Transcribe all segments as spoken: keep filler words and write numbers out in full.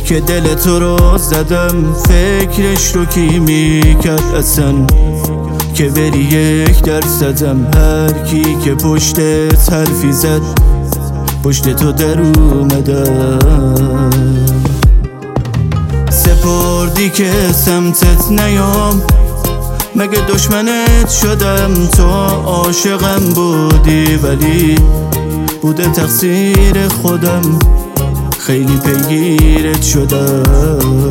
که دل تو رو زدم، فکرش رو کی میکرد اصلا که بری یک درصدم. هر کی که پشتت حرفی زد پشت تو در اومدم. سپردی که سمتت نیام، مگه دشمنت شدم؟ تو عاشقم بودی ولی بوده تقصیر خودم، خیلی پیگیرت شدم.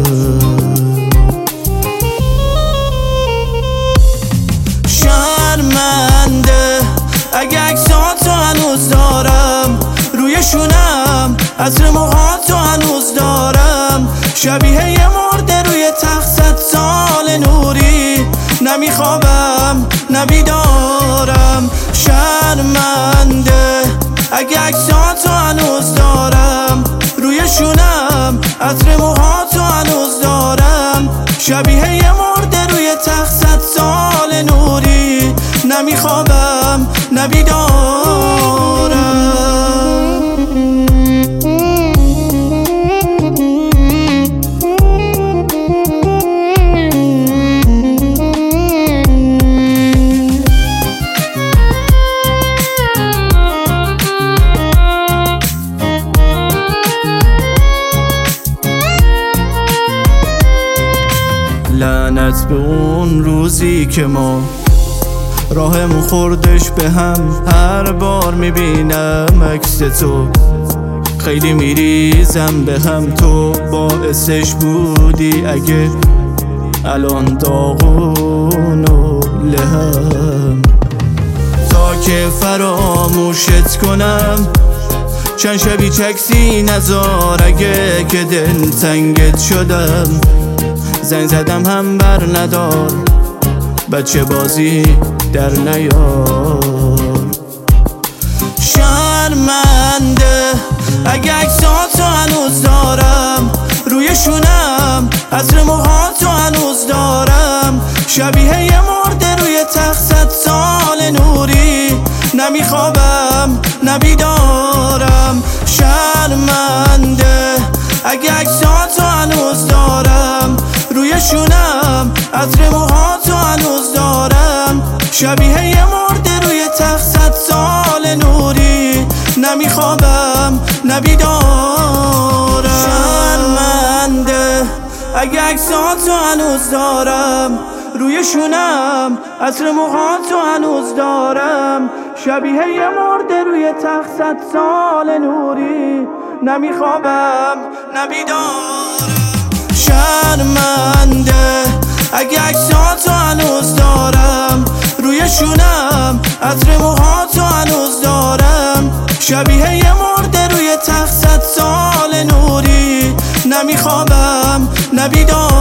شرمنده اگه عکساتو هنوز دارم رویشونم، عطر موهاتو هنوز دارم، شبیه یه مرده روی تخت صد سال نوری، نمیخوابم نبیدارم. شرمنده اگه عکساتو هنوز دارم رویشونم، عطر موهاتو هنوز دارم، شبیه یه مرده روی تخت صد سال نوری، نمیخوابم نبیدارم. لعنت به اون روزی که ما راهمون خوردش به هم. هر بار میبینم عکس تو خیلی میریزم به هم. تو باعثش بودی اگه الان داغون و لهم. تا که فراموشت کنم چند شبی چکسی نزار، اگه که دل تنگت شدم زنگ زدم هم بر ندار، بچه بازی در نیار. شرمنده اگه عکساتو هنوز دارم رویشونم، عطر موهاتو هنوز دارم، شبیه یه مرده روی تخت صد سال نوری، نمیخوابم نبیدارم. شرمنده اگه عکساتو هنوز دارم رویشونم، عطر موهاتو هنوز دارم، شبیه یه مرده روی تخت صد سال نوری، نمیخوابم نبیدارم. شرمنده اگه عکساتو هنوز دارم رویشونم، عطر موهاتو هنوز دارم، شبیه یه مرده روی تخت صد سال نوری، نمیخوابم نبیدارم. شرمنده اگه عکساتو هنوز دارم رویشونم، عطر موهاتو هنوز دارم، شبیه یه مرده روی تخت صد سال نوری، نمیخوابم نبیدارم.